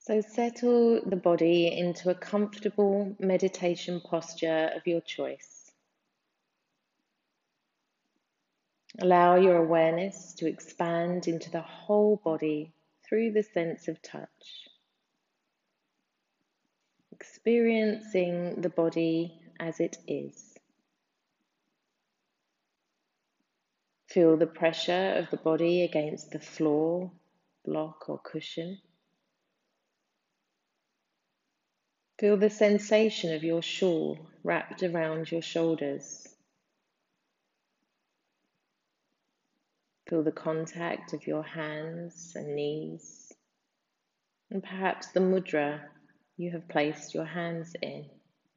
So settle the body into a comfortable meditation posture of your choice. Allow your awareness to expand into the whole body through the sense of touch, experiencing the body as it is. Feel the pressure of the body against the floor, block, or cushion. Feel the sensation of your shawl wrapped around your shoulders. Feel the contact of your hands and knees, and perhaps the mudra you have placed your hands in.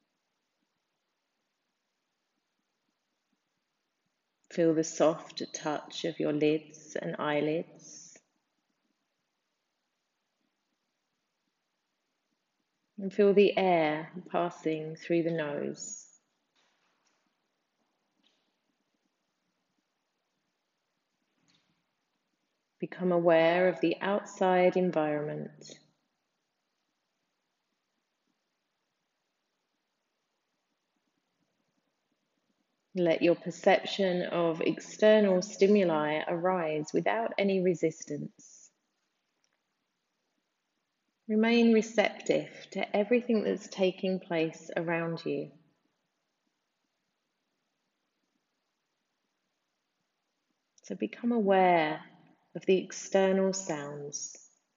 Feel the soft touch of your lids and eyelids. And feel the air passing through the nose. Become aware of the outside environment. Let your perception of external stimuli arise without any resistance. Remain receptive to everything that's taking place around you. So become aware of the external sounds.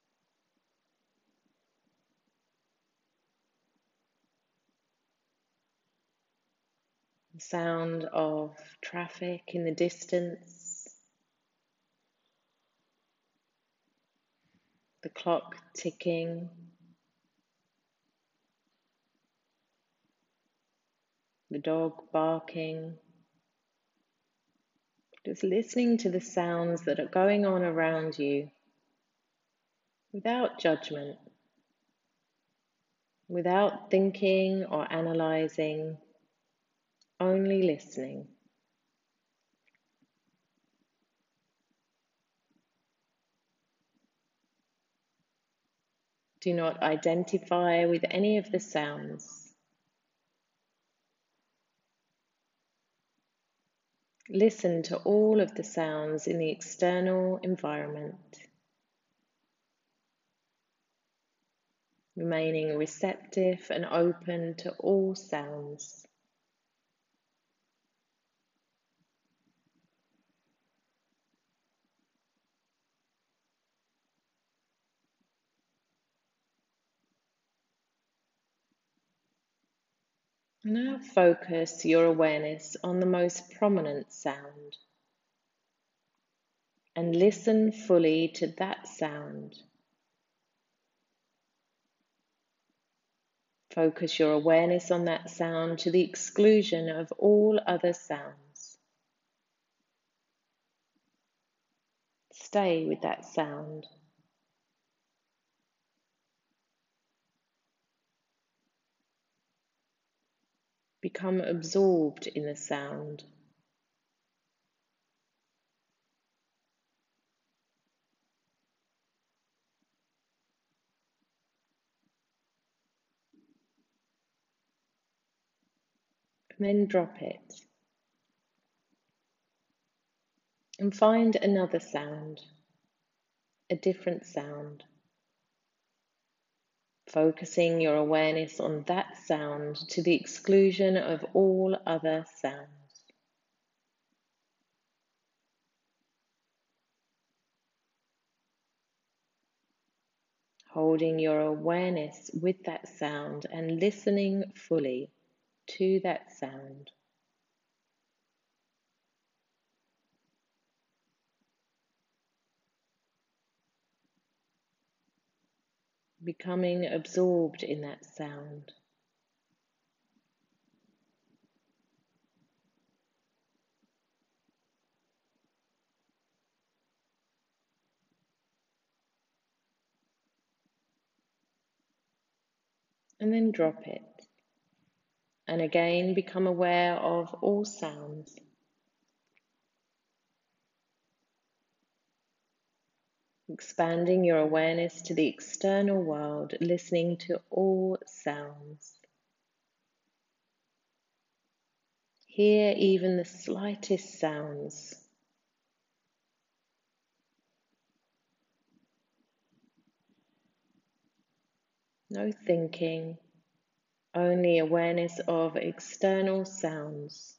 The sound of traffic in the distance, the clock ticking, the dog barking. Just listening to the sounds that are going on around you without judgment, without thinking or analyzing, only listening. Do not identify with any of the sounds. Listen to all of the sounds in the external environment, remaining receptive and open to all sounds. Now focus your awareness on the most prominent sound and listen fully to that sound. Focus your awareness on that sound to the exclusion of all other sounds. Stay with that sound. Become absorbed in the sound. And then drop it. And find another sound, a different sound. Focusing your awareness on that sound to the exclusion of all other sounds. Holding your awareness with that sound and listening fully to that sound. Becoming absorbed in that sound. And then drop it. And again, become aware of all sounds. expanding your awareness to the external world, listening to all sounds. Hear even the slightest sounds. No thinking, only awareness of external sounds.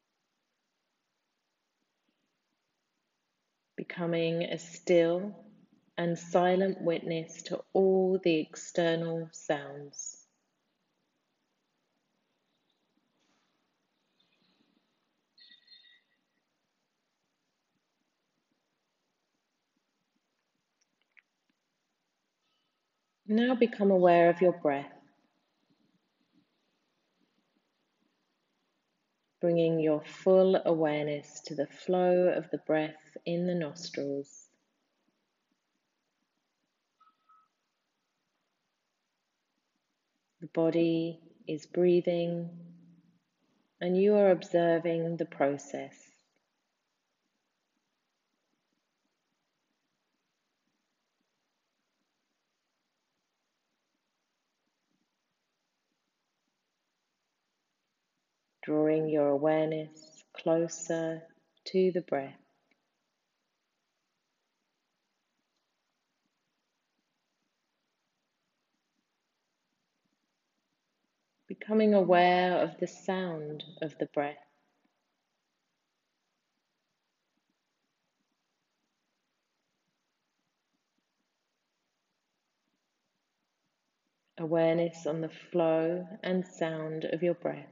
Becoming a still and silent witness to all the external sounds. Now become aware of your breath, bringing your full awareness to the flow of the breath in the nostrils. The body is breathing, and you are observing the process. Drawing your awareness closer to the breath. Becoming aware of the sound of the breath. Awareness on the flow and sound of your breath.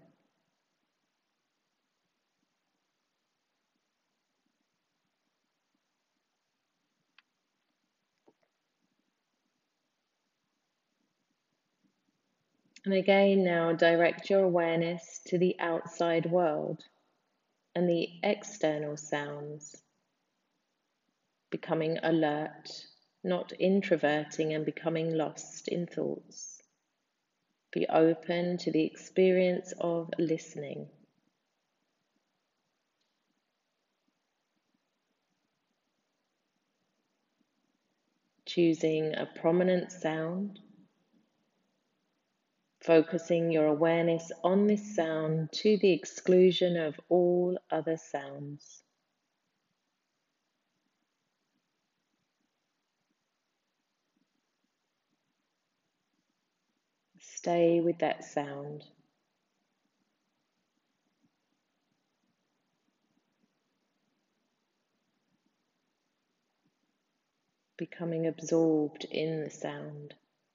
And again, now direct your awareness to the outside world and the external sounds, becoming alert, not introverting and becoming lost in thoughts. Be open to the experience of listening. Choosing a prominent sound, focusing your awareness on this sound to the exclusion of all other sounds. Stay with that sound. Becoming absorbed in the sound.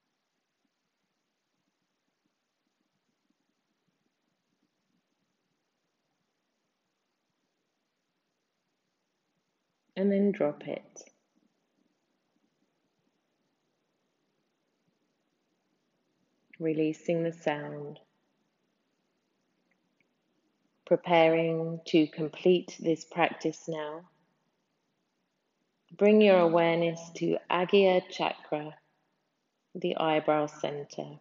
And then drop it. Releasing the sound. Preparing to complete this practice now. Bring your awareness to Agya Chakra, the eyebrow center.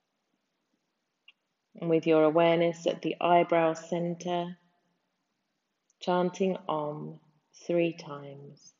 And with your awareness at the eyebrow center, chanting Om 3 times.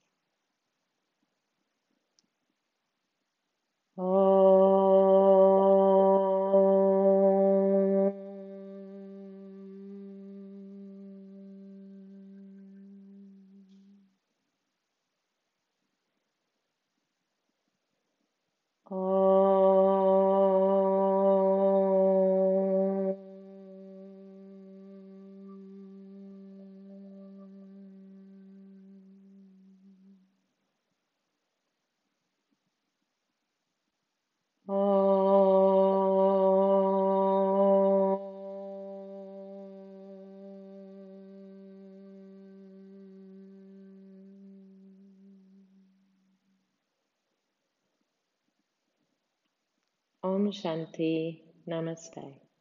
Om Shanti, Namaste.